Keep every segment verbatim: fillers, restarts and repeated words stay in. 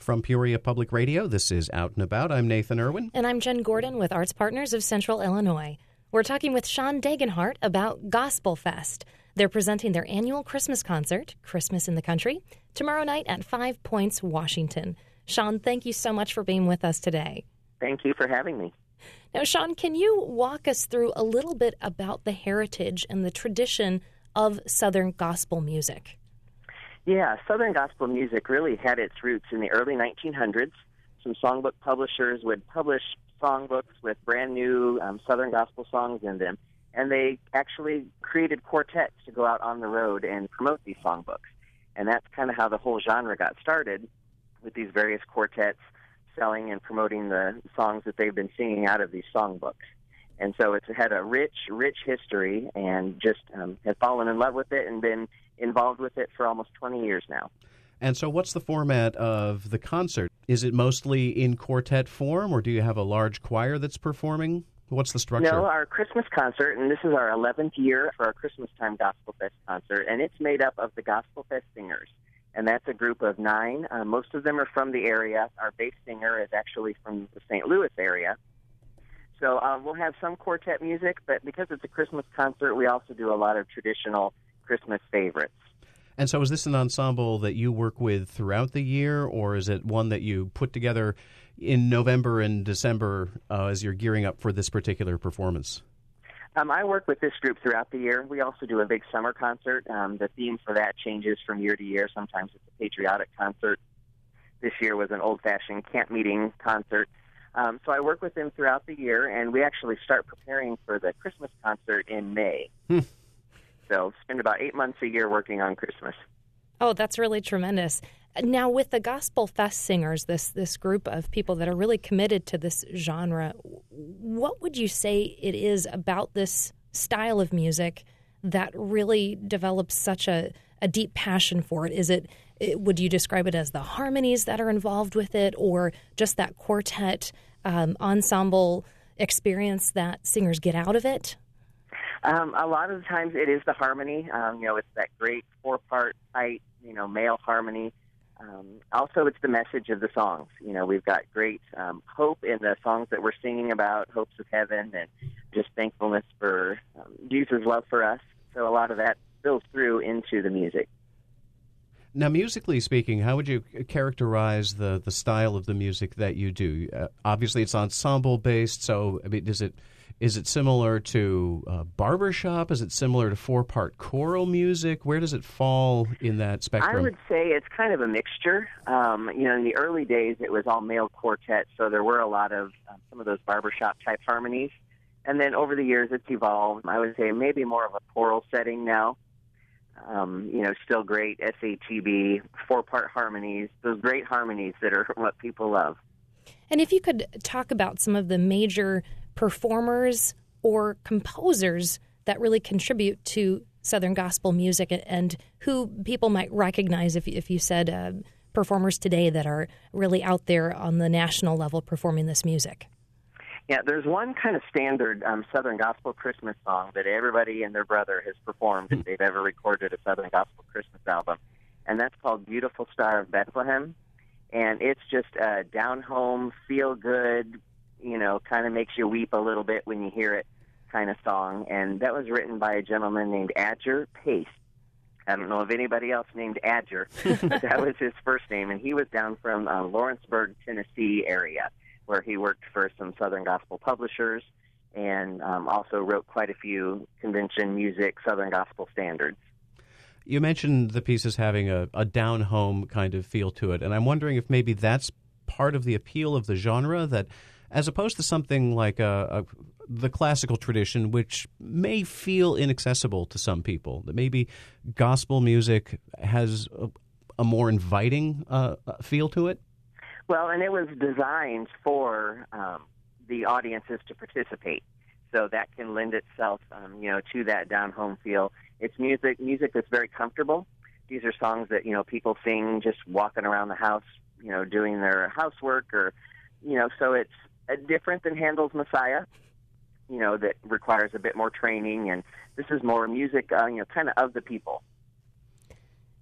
From Peoria Public Radio, this is Out and About. I'm Nathan Irwin. And I'm Jen Gordon with Arts Partners of Central Illinois. We're talking with Sean Degenhart about Gospel Fest. They're presenting their annual Christmas concert, Christmas in the Country, tomorrow night at Five Points, Washington. Sean, thank you so much for being with us today. Thank you for having me. Now, Sean, can you walk us through a little bit about the heritage and the tradition of Southern gospel music? Yeah, Southern gospel music really had its roots in the early nineteen hundreds. Some songbook publishers would publish songbooks with brand new um, Southern gospel songs in them, and they actually created quartets to go out on the road and promote these songbooks. And that's kind of how the whole genre got started, with these various quartets selling and promoting the songs that they've been singing out of these songbooks. And so it's had a rich, rich history, and just um, have fallen in love with it and been involved with it for almost twenty years now. And so what's the format of the concert? Is it mostly in quartet form, or do you have a large choir that's performing? What's the structure? No, our Christmas concert, and this is our eleventh year for our Christmas Time Gospel Fest concert, and it's made up of the Gospel Fest Singers. And that's a group of nine. Uh, most of them are from the area. Our bass singer is actually from the Saint Louis area. So uh, we'll have some quartet music, but because it's a Christmas concert, we also do a lot of traditional Christmas favorites. And so is this an ensemble that you work with throughout the year, or is it one that you put together in November and December uh, as you're gearing up for this particular performance? Um, I work with this group throughout the year. We also do a big summer concert. Um, the theme for that changes from year to year. Sometimes it's a patriotic concert. This year was an old-fashioned camp meeting concert. Um, so I work with them throughout the year, and we actually start preparing for the Christmas concert in May. Hmm. So spend about eight months a year working on Christmas. Oh, that's really tremendous. Now, with the Gospel Fest Singers, this this group of people that are really committed to this genre, what would you say it is about this style of music that really develops such a, a deep passion for it? Is it, it, would you describe it as the harmonies that are involved with it, or just that quartet um, ensemble experience that singers get out of it? Um, a lot of the times it is the harmony. Um, you know, it's that great four-part, tight, you know, male harmony. Um, also, it's the message of the songs. You know, we've got great um, hope in the songs that we're singing about, hopes of heaven, and just thankfulness for um, Jesus' love for us. So a lot of that spills through into the music. Now, musically speaking, how would you characterize the, the style of the music that you do? Uh, obviously, it's ensemble-based, so I mean, is it is it similar to uh, barbershop? Is it similar to four-part choral music? Where does it fall in that spectrum? I would say it's kind of a mixture. Um, you know, in the early days, it was all male quartets, so there were a lot of um, some of those barbershop-type harmonies. And then over the years, it's evolved. I would say maybe more of a choral setting now. Um, you know, still great S A T B, four-part harmonies, those great harmonies that are what people love. And if you could talk about some of the major performers or composers that really contribute to Southern gospel music, and who people might recognize if, if you said uh, performers today that are really out there on the national level performing this music. Yeah, there's one kind of standard um, Southern gospel Christmas song that everybody and their brother has performed if they've ever recorded a Southern gospel Christmas album, and that's called Beautiful Star of Bethlehem. And it's just a down-home, feel-good, you know, kind of makes you weep a little bit when you hear it kind of song. And that was written by a gentleman named Adger Pace. I don't know of anybody else named Adger, but that was his first name. And he was down from uh, Lawrenceburg, Tennessee area, where he worked for some Southern gospel publishers and um, also wrote quite a few convention music, Southern gospel standards. You mentioned the piece as having a, a down-home kind of feel to it, and I'm wondering if maybe that's part of the appeal of the genre, that as opposed to something like a, a, the classical tradition, which may feel inaccessible to some people, that maybe gospel music has a, a more inviting uh, feel to it? Well, and it was designed for um, the audiences to participate, so that can lend itself, um, you know, to that down-home feel. It's music, music that's very comfortable. These are songs that, you know, people sing just walking around the house, you know, doing their housework, or, you know, so it's uh, different than Handel's Messiah, you know, that requires a bit more training, and this is more music, uh, you know, kind of of the people.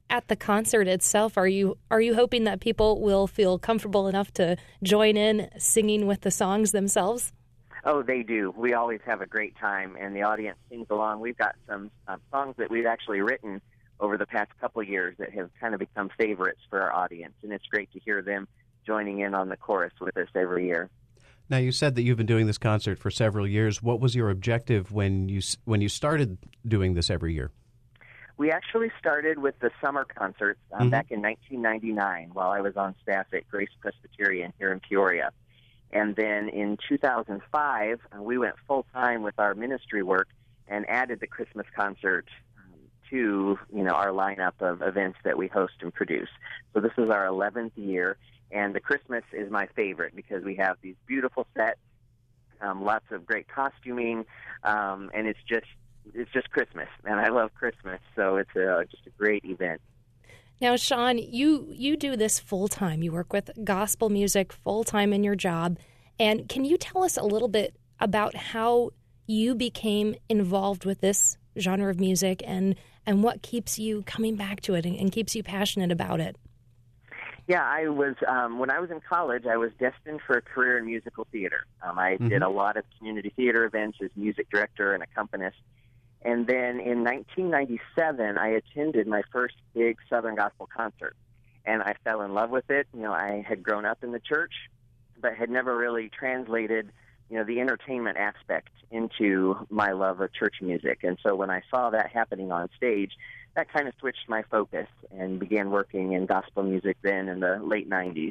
at the concert itself, are you are you hoping that people will feel comfortable enough to join in singing with the songs themselves? Oh, they do. We always have a great time, and the audience sings along. We've got some uh, songs that we've actually written over the past couple of years that have kind of become favorites for our audience, and it's great to hear them joining in on the chorus with us every year. Now, you said that you've been doing this concert for several years. What was your objective when you when you started doing this every year? We actually started with the summer concerts um, mm-hmm. back in nineteen ninety-nine while I was on staff at Grace Presbyterian here in Peoria. And then in two thousand five, uh, we went full-time with our ministry work and added the Christmas concert um, to, you know, our lineup of events that we host and produce. So this is our eleventh year, and the Christmas is my favorite because we have these beautiful sets, um, lots of great costuming, um, and it's just it's just Christmas, and I love Christmas, so it's a, just a great event. Now, Sean, you, you do this full-time. You work with gospel music full-time in your job. And can you tell us a little bit about how you became involved with this genre of music and, and what keeps you coming back to it and, and keeps you passionate about it? Yeah, I was, um, when I was in college, I was destined for a career in musical theater. Um, I mm-hmm. did a lot of community theater events as music director and accompanist. And then in nineteen ninety-seven, I attended my first big Southern Gospel concert, and I fell in love with it. You know, I had grown up in the church, but had never really translated, you know, the entertainment aspect into my love of church music. And so when I saw that happening on stage, that kind of switched my focus and began working in gospel music then in the late nineties.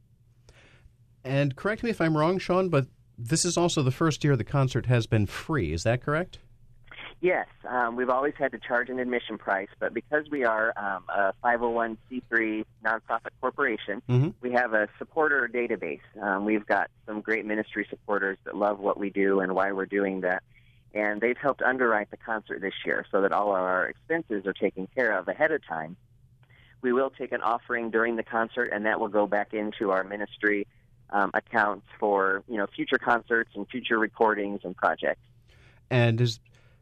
And correct me if I'm wrong, Sean, but this is also the first year the concert has been free. Is that correct? Yes, um, we've always had to charge an admission price, but because we are um, a five oh one c three nonprofit corporation, mm-hmm. we have a supporter database. Um, we've got some great ministry supporters that love what we do and why we're doing that, and they've helped underwrite the concert this year so that all of our expenses are taken care of ahead of time. We will take an offering during the concert, and that will go back into our ministry um, accounts for, you know, future concerts and future recordings and projects. And is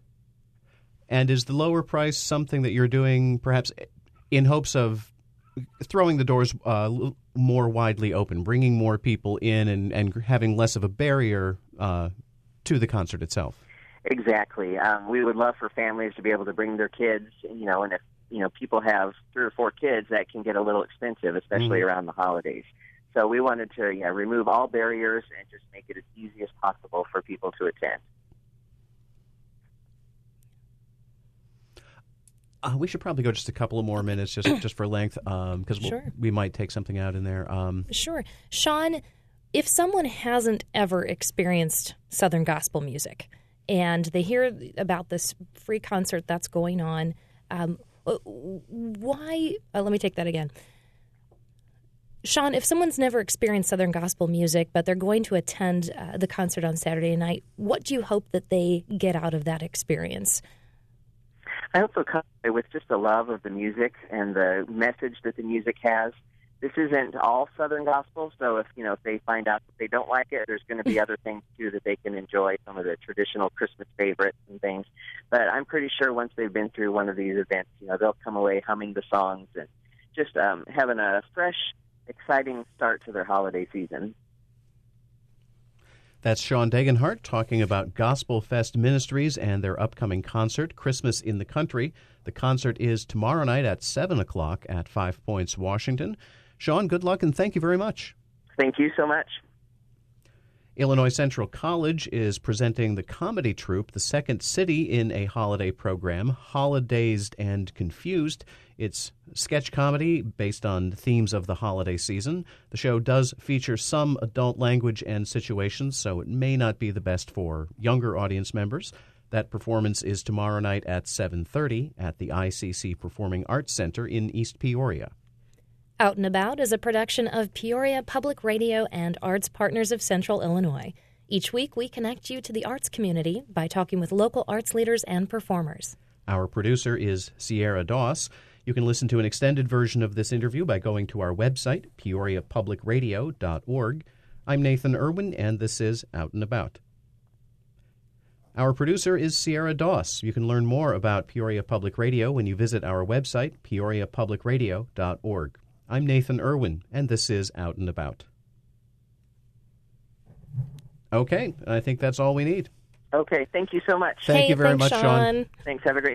And is the lower price something that you're doing perhaps in hopes of throwing the doors uh, more widely open, bringing more people in and, and having less of a barrier uh, to the concert itself? Exactly. Um, we would love for families to be able to bring their kids, you know, and if, you know, people have three or four kids, that can get a little expensive, especially mm-hmm. around the holidays. So we wanted to yeah, remove all barriers and just make it as easy as possible for people to attend. Uh, we should probably go just a couple of more minutes just just for length because um, we'll, sure. we might take something out in there. Um, sure. Sean, if someone hasn't ever experienced Southern gospel music and they hear about this free concert that's going on, um, why uh, – let me take that again. Sean, if someone's never experienced Southern gospel music but they're going to attend uh, the concert on Saturday night, what do you hope that they get out of that experience? I hope they'll come with just the love of the music and the message that the music has. This isn't all Southern gospel, so if you know if they find out that they don't like it, there's going to be other things too that they can enjoy, some of the traditional Christmas favorites and things. But I'm pretty sure once they've been through one of these events, you know, they'll come away humming the songs and just um, having a fresh, exciting start to their holiday season. That's Sean Degenhart talking about Gospel Fest Ministries and their upcoming concert, Christmas in the Country. The concert is tomorrow night at seven o'clock at Five Points, Washington. Sean, good luck and thank you very much. Thank you so much. Illinois Central College is presenting the comedy troupe, The Second City, in a holiday program, Holidazed and Confused. It's sketch comedy based on themes of the holiday season. The show does feature some adult language and situations, so it may not be the best for younger audience members. That performance is tomorrow night at seven thirty at the I C C Performing Arts Center in East Peoria. Out and About is a production of Peoria Public Radio and Arts Partners of Central Illinois. Each week, we connect you to the arts community by talking with local arts leaders and performers. Our producer is Sierra Doss. You can listen to an extended version of this interview by going to our website, peoria public radio dot org. I'm Nathan Irwin, and this is Out and About. Our producer is Sierra Doss. You can learn more about Peoria Public Radio when you visit our website, peoria public radio dot org. I'm Nathan Irwin, and this is Out and About. Okay, I think that's all we need. Okay, thank you so much. Thank hey, you very thanks, much, Sean. Sean. Thanks, have a great